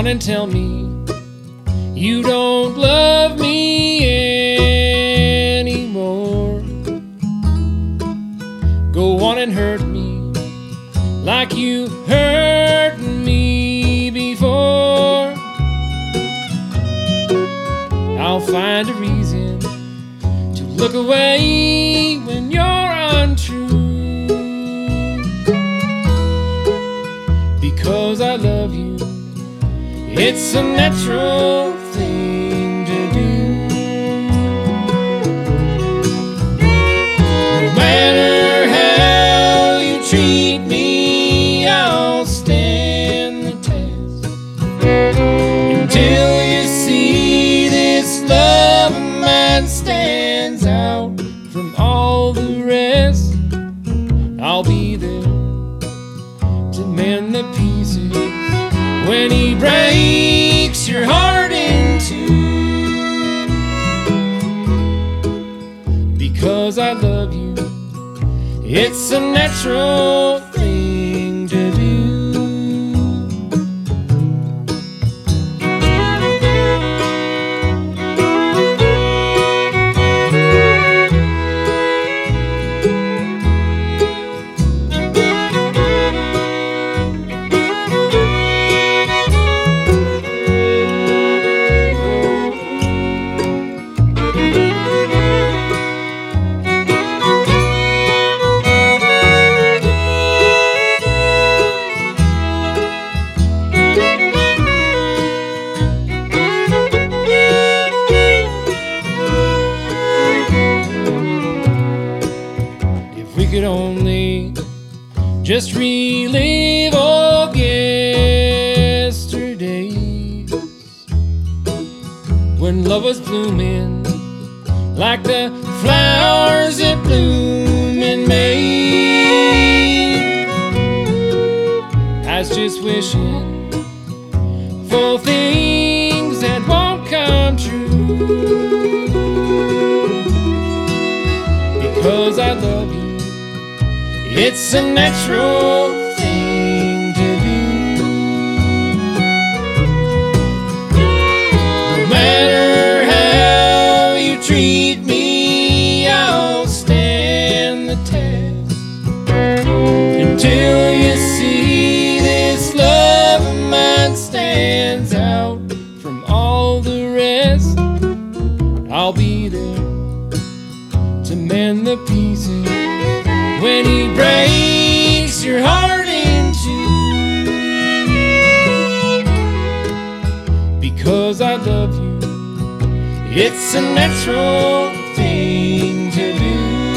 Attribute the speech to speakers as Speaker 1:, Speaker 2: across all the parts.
Speaker 1: on and tell me you don't love me anymore. Go on and hurt me like you hurt me before. I'll find a reason to look away when you're untrue, because I love you. It's a natural thing to do. No matter how you treat me, I'll stand the test until you see this love of mine stands out from all the rest. I'll be there to mend the pieces when he breaks your heart in two, because I love you. It's a natural thing to do. We could only just relive old yesterdays when love was blooming like the flowers that bloom in May. I was just wishing for things that won't come true, because I love you. It's a natural thing to do. No matter how you treat me, I'll stand the test until you see this love of mine stands out from all the rest. I'll be there to mend the pieces when he breaks your heart in two, because I love you. It's a natural thing to do.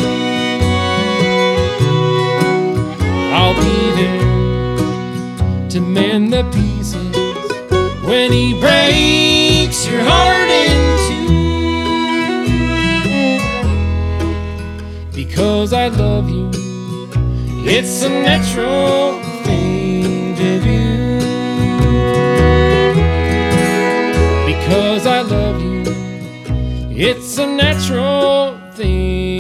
Speaker 1: I'll be there to mend the pieces when he breaks your heart in two, because I love you. It's a natural thing to do, because I love you. It's a natural thing.